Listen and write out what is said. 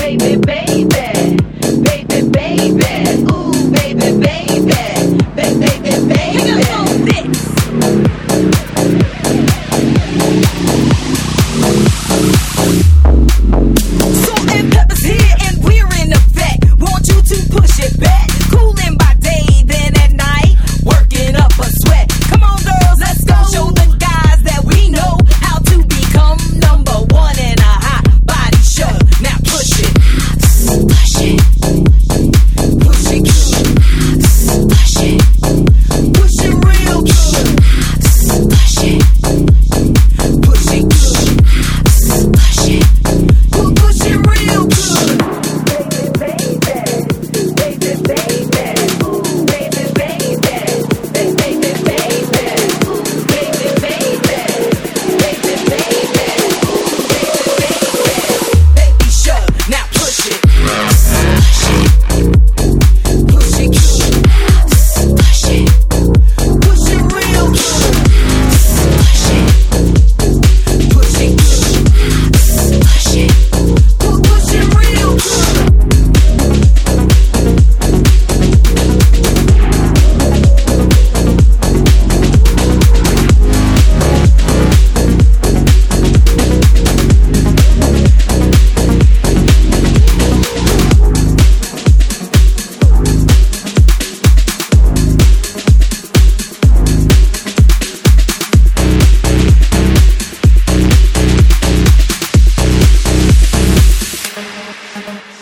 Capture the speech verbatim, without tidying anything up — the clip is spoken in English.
baby, baby, baby, baby, ooh, baby, baby, baby, baby, baby. Hang up on this. Salt and pepper's here and we're in effect. Want you to push it back. Cooling by day, then at night, working up a sweat. Come on, girls, let's go. Show the guys that we know how to become number one in a hot body show. Now push it, push it, push it good, push it, push it real good, push it, push it good, push it, push it real good. Baby, baby, baby, baby, ooh, baby, baby, baby, baby, baby, ooh, baby, baby, baby, baby, ooh, baby, baby, baby, show. Now push it, push it, push it good, push it, push it real good, push it, push it good, push it, push it real good. Thank you.